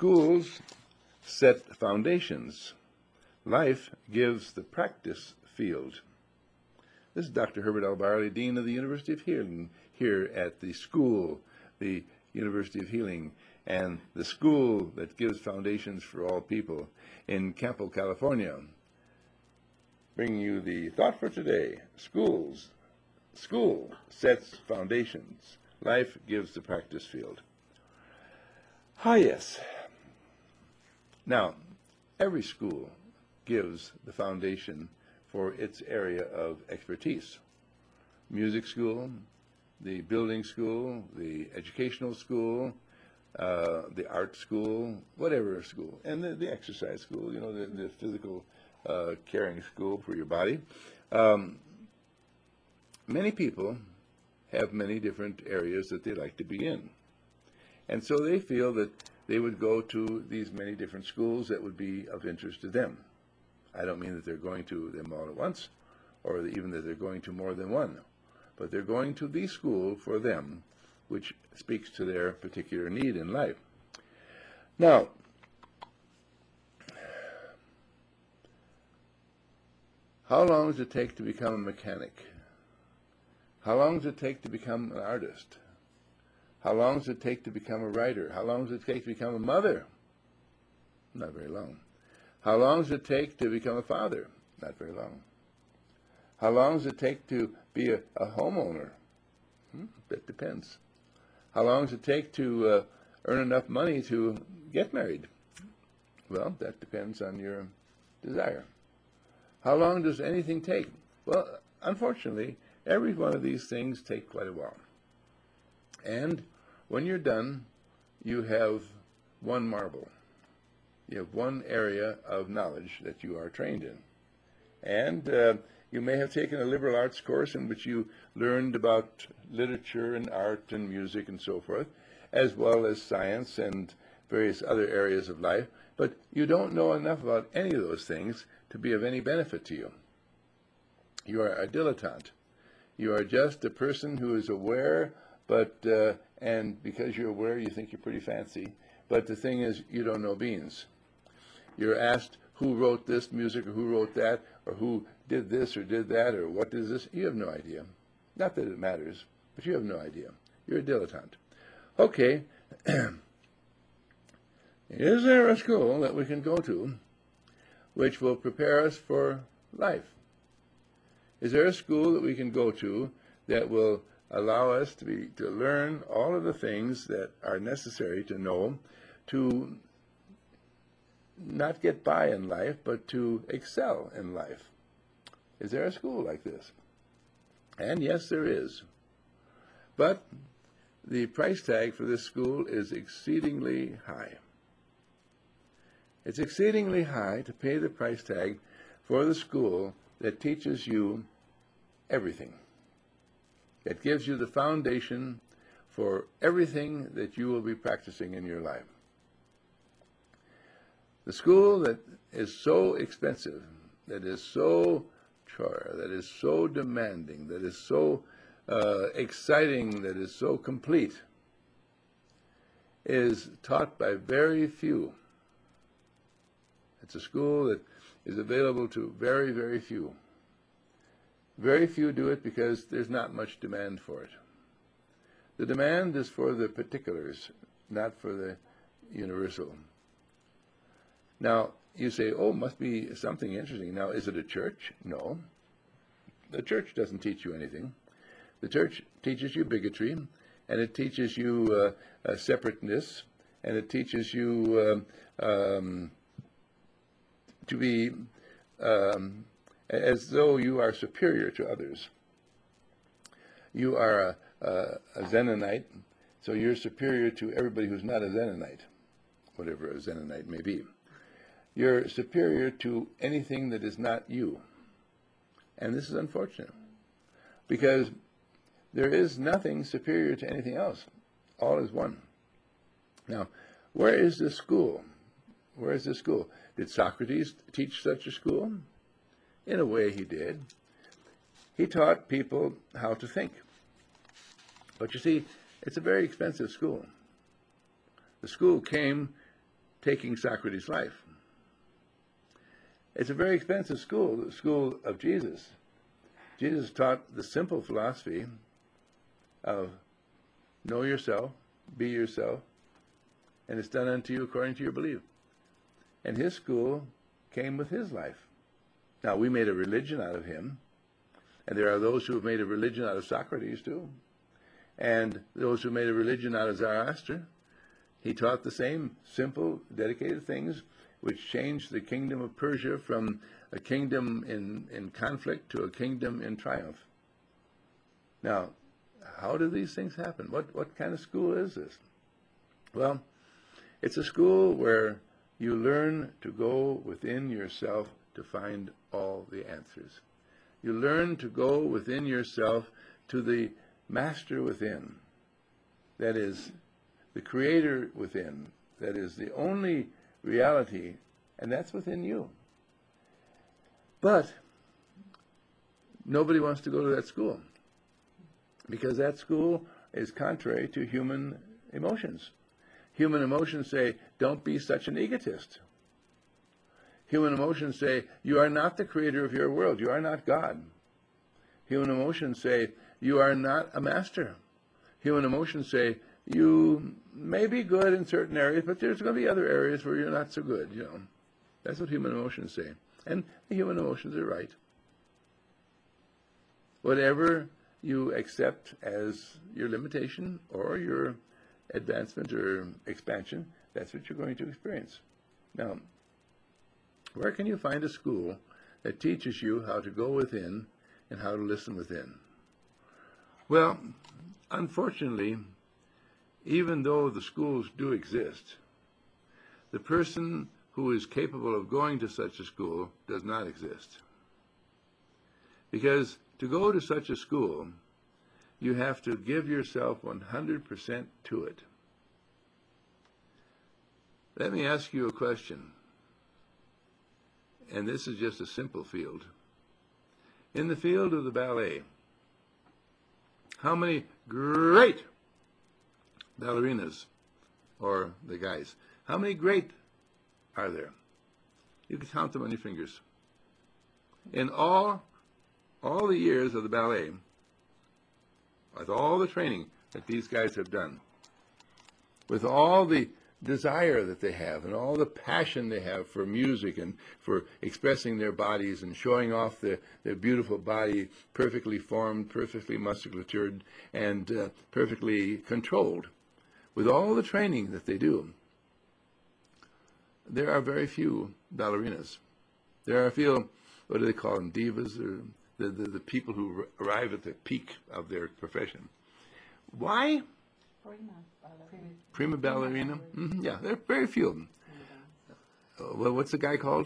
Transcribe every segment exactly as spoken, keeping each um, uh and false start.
Schools set foundations. Life gives the practice field. This is Doctor Herbert L. Barley, Dean of the University of Healing, here at the school, the University of Healing, and the school that gives foundations for all people in Campo, California. Bringing you the thought for today. Schools. School sets foundations. Life gives the practice field. Ah, yes. Now, every school gives the foundation for its area of expertise. Music school, the building school, the educational school, uh, the art school, whatever school, and the, the exercise school, you know, the, the physical uh, caring school for your body. Um, many people have many different areas that they like to be in. And so they feel that they would go to these many different schools that would be of interest to them. I don't mean that they're going to them all at once, or even that they're going to more than one, but they're going to the school for them, which speaks to their particular need in life. Now, how long does it take to become a mechanic? How long does it take to become an artist? How long does it take to become a writer? How long does it take to become a mother? Not very long. How long does it take to become a father? Not very long. How long does it take to be a, a homeowner? Hmm, that depends. How long does it take to uh, earn enough money to get married? Well, that depends on your desire. How long does anything take? Well, unfortunately, every one of these things take quite a while. And when you're done, you have one marble. You have one area of knowledge that you are trained in. And uh, you may have taken a liberal arts course in which you learned about literature and art and music and so forth, as well as science and various other areas of life, but you don't know enough about any of those things to be of any benefit to you. You are a dilettante. You are just a person who is aware, but uh, and because you're aware, you think you're pretty fancy. But the thing is, you don't know beans. You're asked who wrote this music or who wrote that or who did this or did that or what is this. You have no idea. Not that it matters, but you have no idea. You're a dilettante. Okay. Is there a school that we can go to which will prepare us for life? Is there a school that we can go to that will allow us to be to learn all of the things that are necessary to know to not get by in life, but to excel in life? Is there a school like this? And yes, there is. But the price tag for this school is exceedingly high. It's exceedingly high to pay the price tag for the school that teaches you everything. It gives you the foundation for everything that you will be practicing in your life. The school that is so expensive, that is so chore, that is so demanding, that is so uh, exciting, that is so complete, is taught by very few. It's a school that is available to very, very few. Very few do it because there's not much demand for it. The demand is for the particulars, not for the universal. Now, you say, oh, must be something interesting. Now, is it a church? No. The church doesn't teach you anything. The church teaches you bigotry, and it teaches you uh, uh, separateness, and it teaches you um, um, to be um, as though you are superior to others. You are a, a, a Zenonite, so you're superior to everybody who's not a Zenonite, whatever a Zenonite may be. You're superior to anything that is not you. And this is unfortunate, because there is nothing superior to anything else. All is one. Now, where is this school? Where is this school? Did Socrates teach such a school? In a way, he did. He taught people how to think. But you see, it's a very expensive school. The school came taking Socrates' life. It's a very expensive school, the school of Jesus. Jesus taught the simple philosophy of know yourself, be yourself, and it's done unto you according to your belief. And his school came with his life. Now, we made a religion out of him, and there are those who have made a religion out of Socrates too, and those who made a religion out of Zoroaster. He taught the same simple, dedicated things which changed the kingdom of Persia from a kingdom in, in conflict to a kingdom in triumph. Now, how do these things happen? What, what kind of school is this? Well, it's a school where you learn to go within yourself to find all the answers. You learn to go within yourself to the master within, that is, the creator within, that is the only reality, and that's within you. But nobody wants to go to that school, because that school is contrary to human emotions. Human emotions say, don't be such an egotist. Human emotions say, you are not the creator of your world. You are not God. Human emotions say, you are not a master. Human emotions say, you may be good in certain areas, but there's going to be other areas where you're not so good, you know. That's what human emotions say. And the human emotions are right. Whatever you accept as your limitation or your advancement or expansion, that's what you're going to experience. Now, where can you find a school that teaches you how to go within and how to listen within? Well, unfortunately, even though the schools do exist, the person who is capable of going to such a school does not exist. Because to go to such a school, you have to give yourself one hundred percent to it. Let me ask you a question, and this is just a simple field. In the field of the ballet, how many great ballerinas, or the guys, how many great are there? You can count them on your fingers. In all, all the years of the ballet, with all the training that these guys have done, with all the desire that they have and all the passion they have for music and for expressing their bodies and showing off the, their beautiful body, perfectly formed, perfectly musculatured, and uh, perfectly controlled, with all the training that they do, there are very few ballerinas. There are a few, what do they call them, divas, or the, the, the people who arrive at the peak of their profession. Why? Prima ballerina. Prima ballerina? Mm-hmm, yeah, there are very few of them. Uh, well, what's the guy called?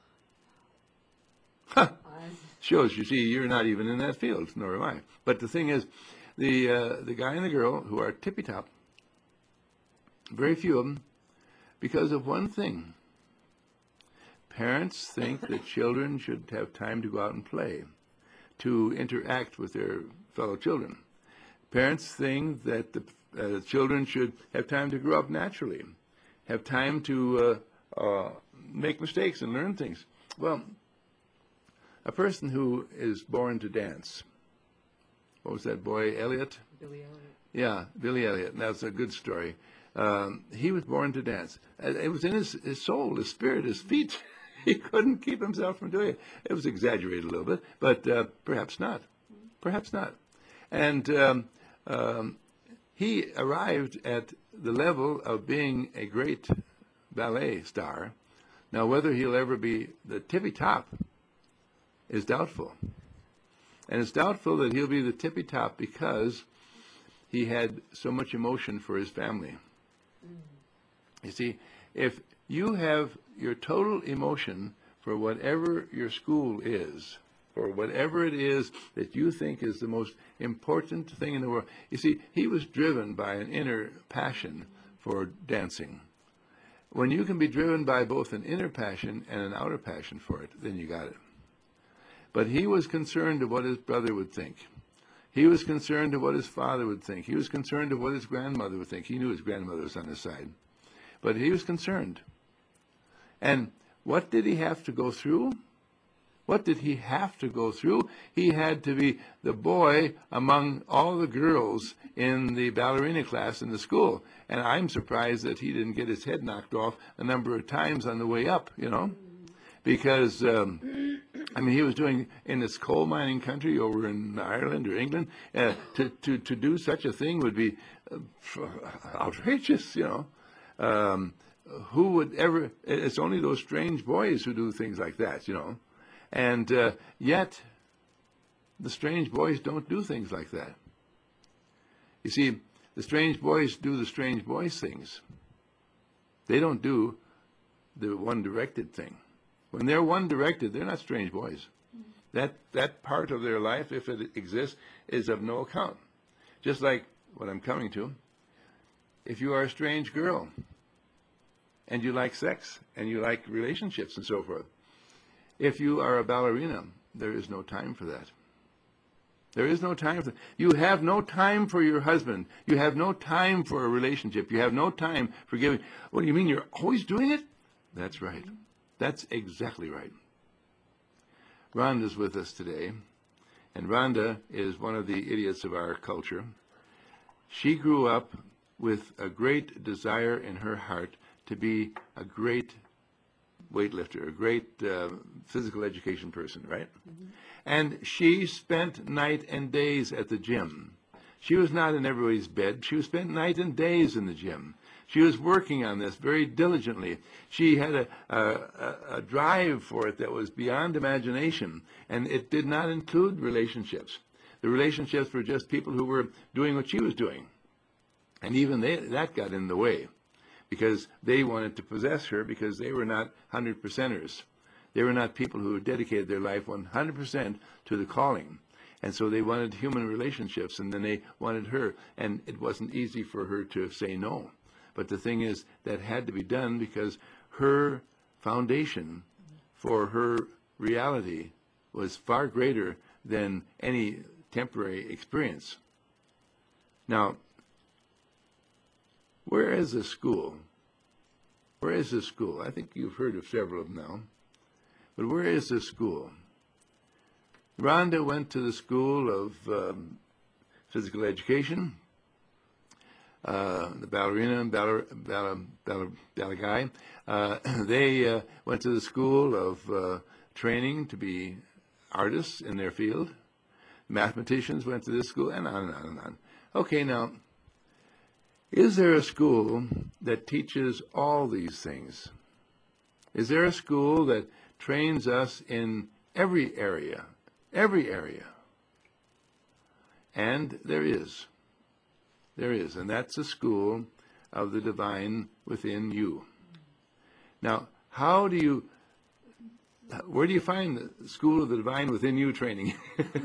Huh. Shows, you see, you're not even in that field, nor am I. But the thing is, the, uh, the guy and the girl who are tippy-top, very few of them, because of one thing. Parents think that children should have time to go out and play, to interact with their fellow children. Parents think that the uh, children should have time to grow up naturally, have time to uh, uh, make mistakes and learn things. Well, a person who is born to dance, what was that boy, Elliot? Billy Elliot. Yeah, Billy Elliot. That's a good story. Um, he was born to dance. It was in his, his soul, his spirit, his feet. He couldn't keep himself from doing it. It was exaggerated a little bit, but uh, perhaps not. Perhaps not. And um, um, he arrived at the level of being a great ballet star. Now, whether he'll ever be the tippy top is doubtful. And it's doubtful that he'll be the tippy top because he had so much emotion for his family. You see, if you have your total emotion for whatever your school is, for whatever it is that you think is the most important thing in the world. You see, he was driven by an inner passion for dancing. When you can be driven by both an inner passion and an outer passion for it, then you got it. But he was concerned of what his brother would think. He was concerned of what his father would think. He was concerned of what his grandmother would think. He knew his grandmother was on his side. But he was concerned. And what did he have to go through? What did he have to go through? He had to be the boy among all the girls in the ballerina class in the school. And I'm surprised that he didn't get his head knocked off a number of times on the way up, you know, because, um, I mean, he was doing in this coal mining country over in Ireland or England, uh, to, to, to do such a thing would be uh, outrageous, you know. Um, who would ever, it's only those strange boys who do things like that, you know. And uh, yet, the strange boys don't do things like that. You see, the strange boys do the strange boys things. They don't do the one-directed thing. When they're one-directed, they're not strange boys. That, that part of their life, if it exists, is of no account. Just like what I'm coming to, if you are a strange girl, and you like sex, and you like relationships and so forth, if you are a ballerina, there is no time for that. There is no time for that. You have no time for your husband. You have no time for a relationship. You have no time for giving. What do you mean? You're always doing it? That's right. That's exactly right. Rhonda's with us today, and Rhonda is one of the idiots of our culture. She grew up with a great desire in her heart to be a great weightlifter, a great uh, physical education person, right? Mm-hmm. And she spent night and days at the gym. She was not in everybody's bed. She was spent night and days in the gym. She was working on this very diligently. She had a, a, a drive for it that was beyond imagination, and it did not include relationships. The relationships were just people who were doing what she was doing. And even they, that got in the way, because they wanted to possess her because they were not hundred percenters. They were not people who dedicated their life one hundred percent to the calling. And so they wanted human relationships, and then they wanted her. And it wasn't easy for her to say no. But the thing is, that had to be done because her foundation for her reality was far greater than any temporary experience. Now, where is the school? Where is the school? I think you've heard of several of them now. But where is the school? Rhonda went to the school of um, physical education. Uh, the ballerina and baller, baller, baller, baller guy, uh, they uh, went to the school of uh, training to be artists in their field. Mathematicians went to this school, and on and on and on. Okay, now, is there a school that teaches all these things? Is there a school that trains us in every area, every area? And there is. There is, and that's the school of the divine within you. Now, how do you, where do you find the school of the divine within you training?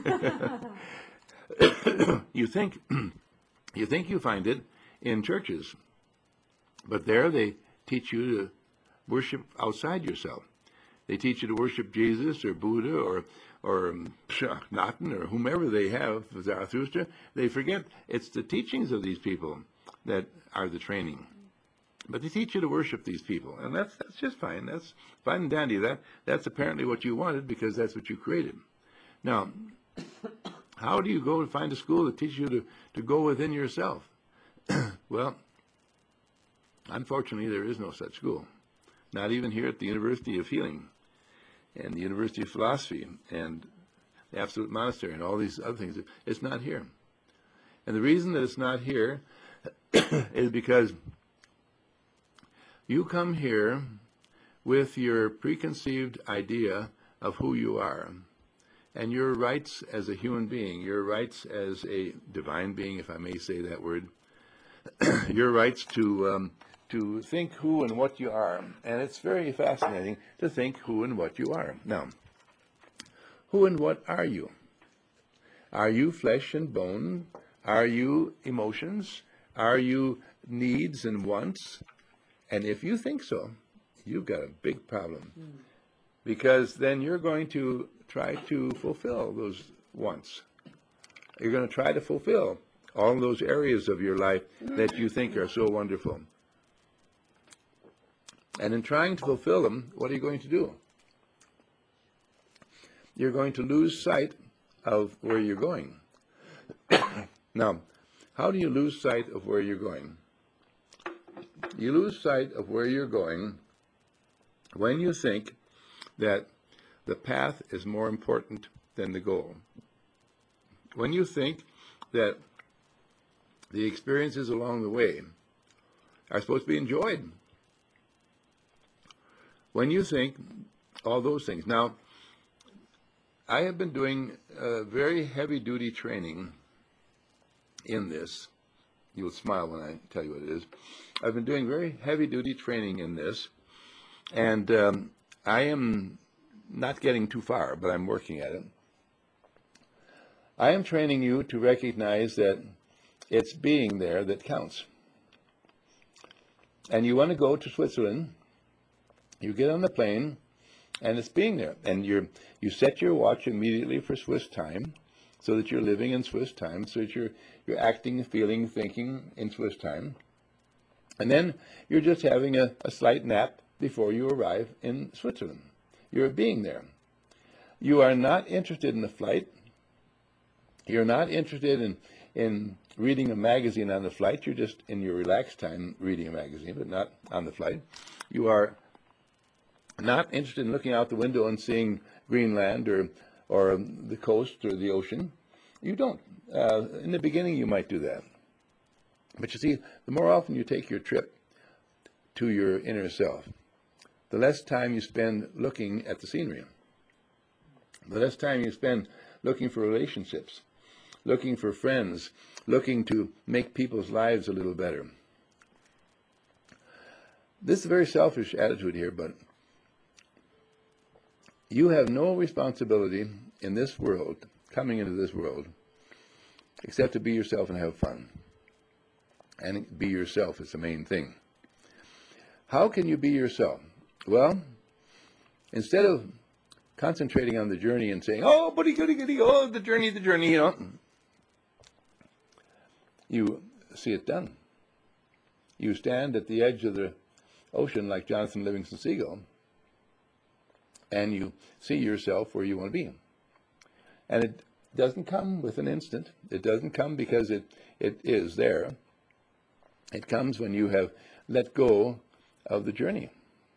you think, you think you find it in churches, but there they teach you to worship outside yourself. They teach you to worship Jesus or Buddha or or Akhenaten or whomever they have, Zarathustra. They forget it's the teachings of these people that are the training. But they teach you to worship these people, and that's that's just fine. That's fine and dandy. That that's apparently what you wanted because that's what you created. Now, how do you go to find a school that teaches you to, to go within yourself? Well, unfortunately, there is no such school. Not even here at the University of Healing and the University of Philosophy and the Absolute Monastery and all these other things. It's not here. And the reason that it's not here is because you come here with your preconceived idea of who you are and your rights as a human being, your rights as a divine being, if I may say that word, your rights to um, to think who and what you are. And it's very fascinating to think who and what you are. Now, who and what are you? Are you flesh and bone? Are you emotions? Are you needs and wants? And if you think so, you've got a big problem. Mm. Because then you're going to try to fulfill those wants. You're going to try to fulfill all those areas of your life that you think are so wonderful. And in trying to fulfill them, what are you going to do? You're going to lose sight of where you're going. Now, how do you lose sight of where you're going? You lose sight of where you're going when you think that the path is more important than the goal. When you think that the experiences along the way are supposed to be enjoyed. When you think all those things. Now, I have been doing uh, very heavy-duty training in this. You'll smile when I tell you what it is. I've been doing very heavy-duty training in this, and um, I am not getting too far, but I'm working at it. I am training you to recognize that it's being there that counts. And you want to go to Switzerland, you get on the plane, and it's being there. And you're, you set your watch immediately for Swiss time, so that you're living in Swiss time, so that you're, you're acting, feeling, thinking in Swiss time. And then you're just having a, a slight nap before you arrive in Switzerland. You're being there. You are not interested in the flight. You're not interested in, in reading a magazine on the flight. You're just in your relaxed time reading a magazine, but not on the flight. You are not interested in looking out the window and seeing Greenland or, or the coast or the ocean. You don't. Uh, in the beginning, you might do that. But you see, the more often you take your trip to your inner self, the less time you spend looking at the scenery, the less time you spend looking for relationships, looking for friends, looking to make people's lives a little better. This is a very selfish attitude here, but you have no responsibility in this world, coming into this world, except to be yourself and have fun. And be yourself is the main thing. How can you be yourself? Well, instead of concentrating on the journey and saying, oh, goody, goody, goody, oh, the journey, the journey, you know, you see it done. You stand at the edge of the ocean like Jonathan Livingston Seagull, and you see yourself where you want to be. And it doesn't come with an instant. It doesn't come because it, it is there. It comes when you have let go of the journey.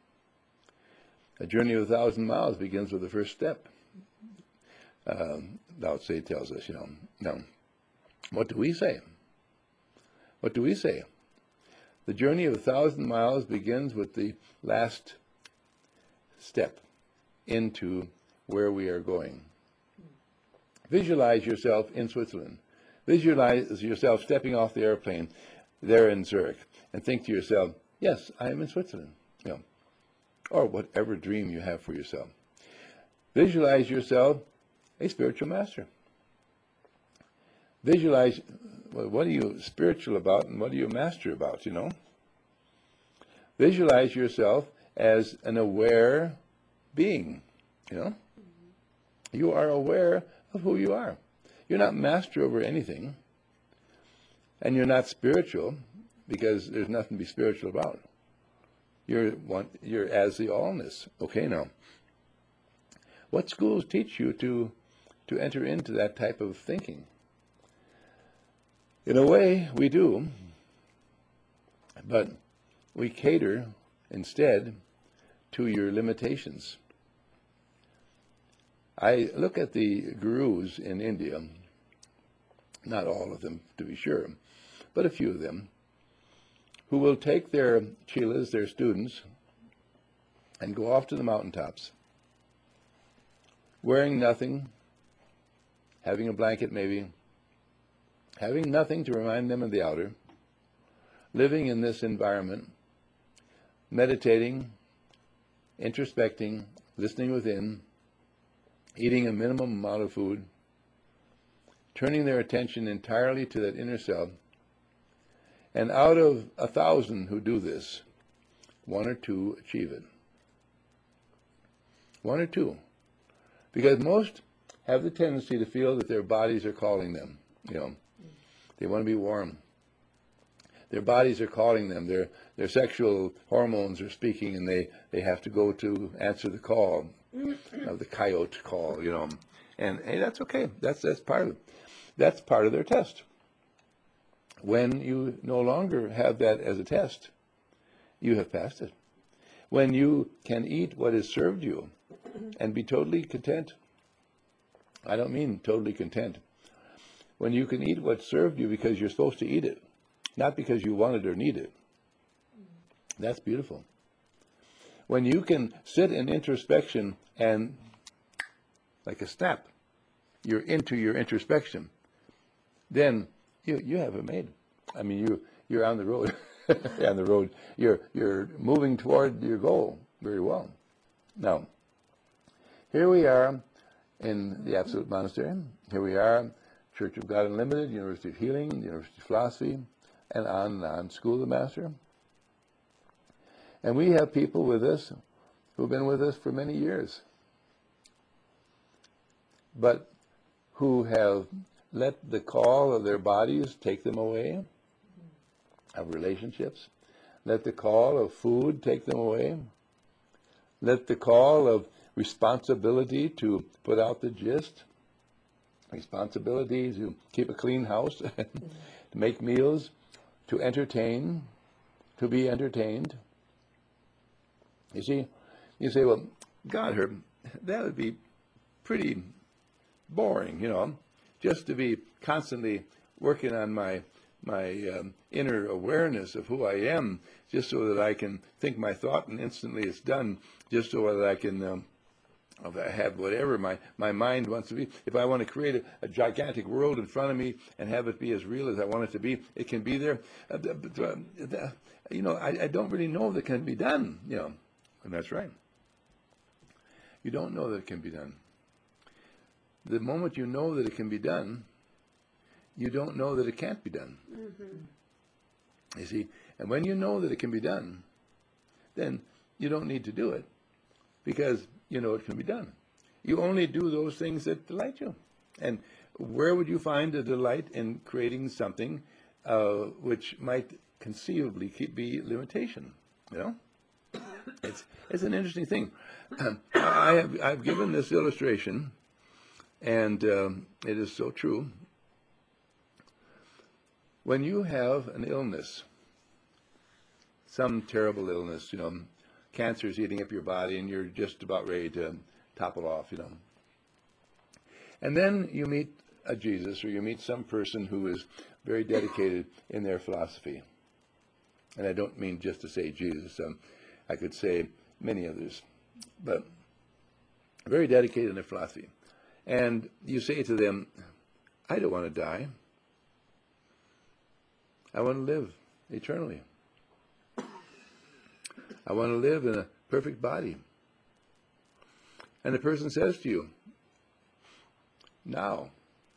A journey of a thousand miles begins with the first step. Um, Lao Tse tells us, you know. Now, what do we say? What do we say? The journey of a thousand miles begins with the last step into where we are going. Visualize yourself in Switzerland. Visualize yourself stepping off the airplane there in Zurich, and think to yourself, yes, I am in Switzerland, you know, or whatever dream you have for yourself. Visualize yourself a spiritual master. Visualize, well, what are you spiritual about and what are you a master about, you know? Visualize yourself as an aware being, you know? You are aware of who you are. You're not master over anything. And you're not spiritual because there's nothing to be spiritual about. You're one, you're as the allness. Okay, now, what schools teach you to to enter into that type of thinking? In a way, we do, but we cater instead to your limitations. I look at the gurus in India, not all of them to be sure, but a few of them, who will take their chelas, their students, and go off to the mountaintops, wearing nothing, having a blanket maybe, having nothing to remind them of the outer, living in this environment, meditating, introspecting, listening within, eating a minimum amount of food, turning their attention entirely to that inner self. And out of a thousand who do this, one or two achieve it. One or two. Because most have the tendency to feel that their bodies are calling them. You know, they want to be warm. Their bodies are calling them. Their their sexual hormones are speaking, and they, they have to go to answer the call, of the coyote call, you know. And hey, that's okay. That's that's part of it. That's part of their test. When you no longer have that as a test, you have passed it. When you can eat what is served you and be totally content, I don't mean totally content. When you can eat what's served you because you're supposed to eat it, not because you want it or need it, that's beautiful. When you can sit in introspection and, like a snap, you're into your introspection, then you you have it made. I mean, you you're on the road, on the road. You're you're moving toward your goal very well. Now, here we are in the Absolute Monastery. Here we are, Church of God Unlimited, University of Healing, University of Philosophy, and on and on, School of the Master. And we have people with us who've been with us for many years, but who have let the call of their bodies take them away, of relationships, let the call of food take them away, let the call of responsibility to put out the gist, responsibility to keep a clean house, to make meals, to entertain, to be entertained. You see, you say, well, God, Herb, that would be pretty boring, you know, just to be constantly working on my my um, inner awareness of who I am, just so that I can think my thought and instantly it's done, just so that I can um, have whatever my, my mind wants to be. If I want to create a, a gigantic world in front of me and have it be as real as I want it to be, it can be there. Uh, but, uh, you know, I, I don't really know if it can be done, you know, and that's right. You don't know that it can be done. The moment you know that it can be done, you don't know that it can't be done. Mm-hmm. You see, and when you know that it can be done, then you don't need to do it because you know it can be done. You only do those things that delight you. And where would you find a delight in creating something uh, which might conceivably keep, be limitation? You know, it's it's an interesting thing. I have I've given this illustration, and um, it is so true. When you have an illness, some terrible illness, you know, cancer is eating up your body and you're just about ready to topple off, you know. And then you meet a Jesus, or you meet some person who is very dedicated in their philosophy. And I don't mean just to say Jesus. Um, I could say many others. But very dedicated in their philosophy. And you say to them, I don't want to die. I want to live eternally. I want to live in a perfect body. And the person says to you, now,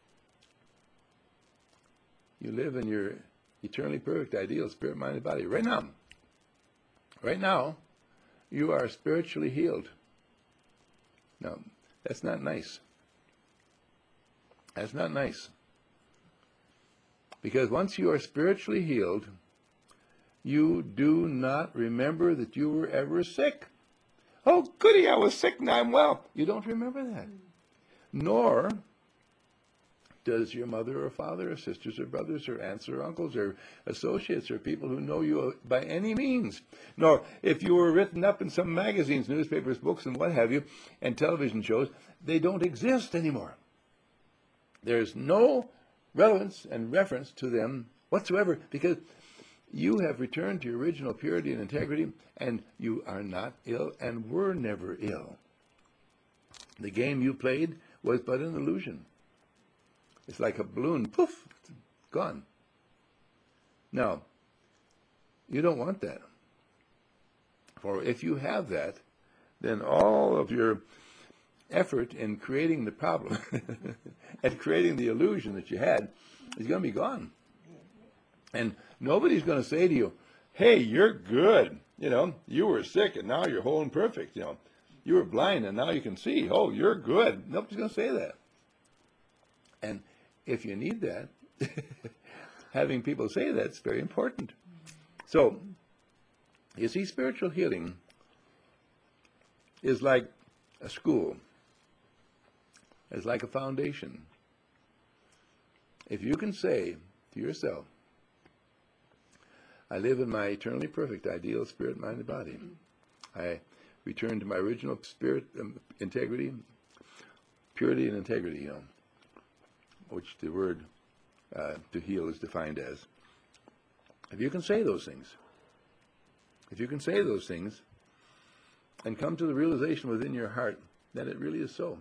you live in your eternally perfect, ideal, spirit-minded body. Right now, right now, you are spiritually healed. Now, that's not nice. That's not nice. Because once you are spiritually healed, you do not remember that you were ever sick. Oh, goody, I was sick, now I'm well. You don't remember that. Nor does your mother or father or sisters or brothers or aunts or uncles or associates or people who know you by any means. Nor if you were written up in some magazines, newspapers, books, and what have you, and television shows, they don't exist anymore. There's no relevance and reference to them whatsoever, because you have returned to your original purity and integrity, and you are not ill and were never ill. The game you played was but an illusion. It's like a balloon, poof, gone. Now, you don't want that. For if you have that, then all of your effort in creating the problem and creating the illusion that you had is going to be gone. And nobody's going to say to you, hey, you're good. You know, you were sick and now you're whole and perfect. You know, you were blind and now you can see. Oh, you're good. Nobody's going to say that. And if you need that, having people say that's very important. So, you see, spiritual healing is like a school. It's like a foundation. If you can say to yourself, I live in my eternally perfect, ideal spirit, mind, and body. I return to my original spirit um, integrity, purity and integrity, you know, which the word uh, to heal is defined as. If you can say those things, if you can say those things and come to the realization within your heart that it really is so.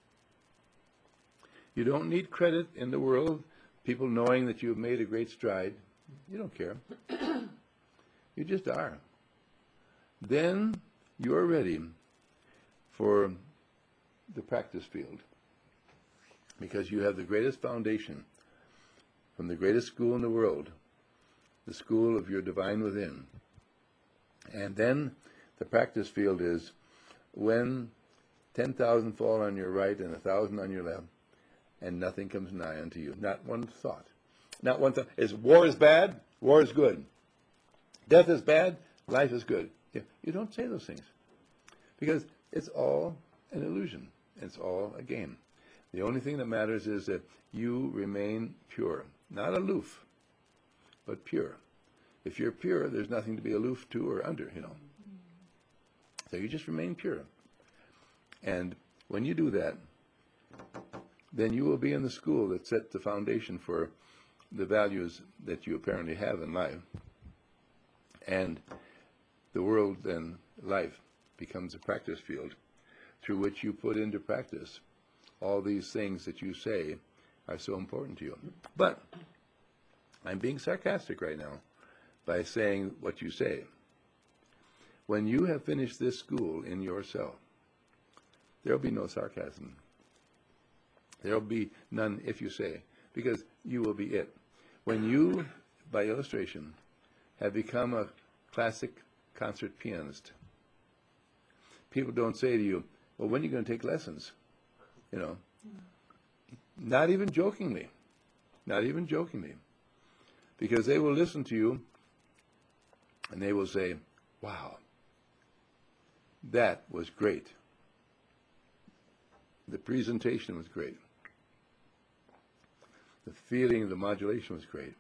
You don't need credit in the world, people knowing that you have made a great stride. You don't care. You just are. Then you are ready for the practice field because you have the greatest foundation from the greatest school in the world, the school of your divine within. And then the practice field is when ten thousand fall on your right and a thousand on your left, and nothing comes nigh unto you. Not one thought. Not one thought. Is war is bad? War is good. Death is bad? Life is good. You, you don't say those things because it's all an illusion. It's all a game. The only thing that matters is that you remain pure. Not aloof, but pure. If you're pure, there's nothing to be aloof to or under, you know. So you just remain pure. And when you do that, then you will be in the school that set the foundation for the values that you apparently have in life. And the world, then, life, becomes a practice field through which you put into practice all these things that you say are so important to you. But I'm being sarcastic right now by saying what you say. When you have finished this school in yourself, there will be no sarcasm. There will be none if you say, because you will be it. When you, by illustration, have become a classic concert pianist, people don't say to you, well, when are you going to take lessons? You know, not even jokingly, not even jokingly, because they will listen to you and they will say, wow, that was great. The presentation was great. The feeling of the modulation was great.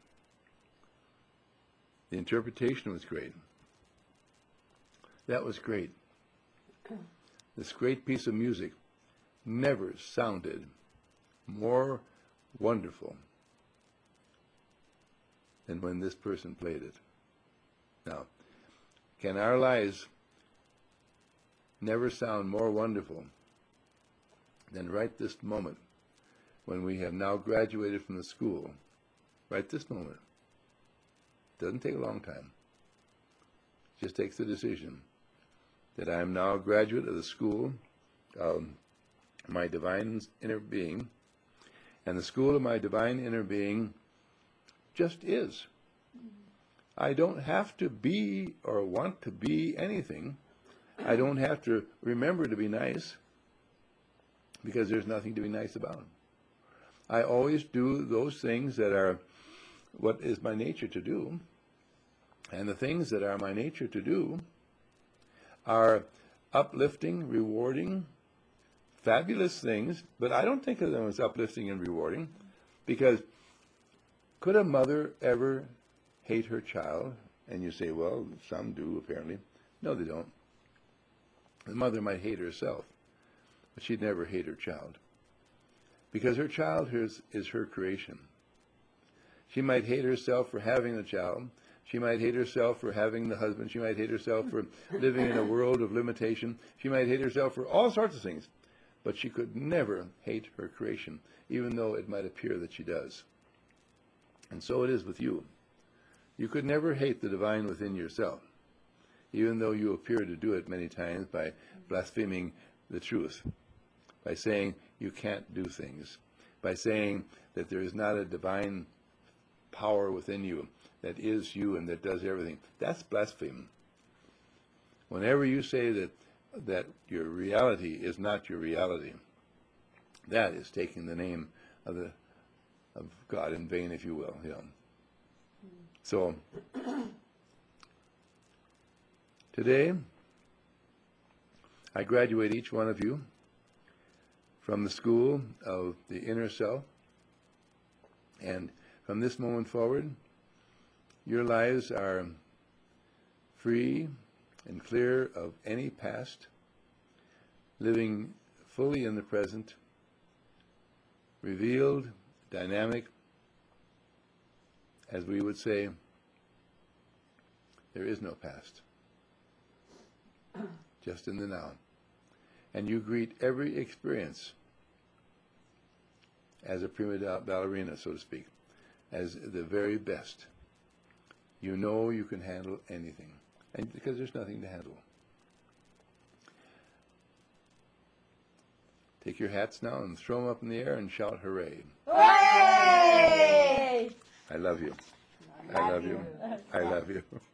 The interpretation was great. That was great. This great piece of music never sounded more wonderful than when this person played it. Now, can our lives never sound more wonderful than right this moment when we have now graduated from the school? Right this moment. Doesn't take a long time. Just takes the decision that I am now a graduate of the school of my divine inner being, and the school of my divine inner being just is. I don't have to be or want to be anything. I don't have to remember to be nice because there's nothing to be nice about. I always do those things that are what is my nature to do, and the things that are my nature to do are uplifting, rewarding, fabulous things, but I don't think of them as uplifting and rewarding, because could a mother ever hate her child? And you say, well, some do, apparently. No, they don't. The mother might hate herself, but she'd never hate her child, because her child is, is her creation. She might hate herself for having the child. She might hate herself for having the husband. She might hate herself for living in a world of limitation. She might hate herself for all sorts of things. But she could never hate her creation, even though it might appear that she does. And so it is with you. You could never hate the divine within yourself, even though you appear to do it many times by blaspheming the truth, by saying you can't do things, by saying that there is not a divine power within you that is you and that does everything. That's blasphemy. Whenever you say that that your reality is not your reality, that is taking the name of the of God in vain, if you will. You know. So Today, I graduate each one of you from the school of the inner self, and from this moment forward, your lives are free and clear of any past, living fully in the present, revealed, dynamic. As we would say, there is no past, just in the now. And you greet every experience as a prima ballerina, so to speak, as the very best. You know you can handle anything, and because there's nothing to handle. Take your hats now and throw them up in the air and shout hooray. Hooray! I love you. I love you. I love you.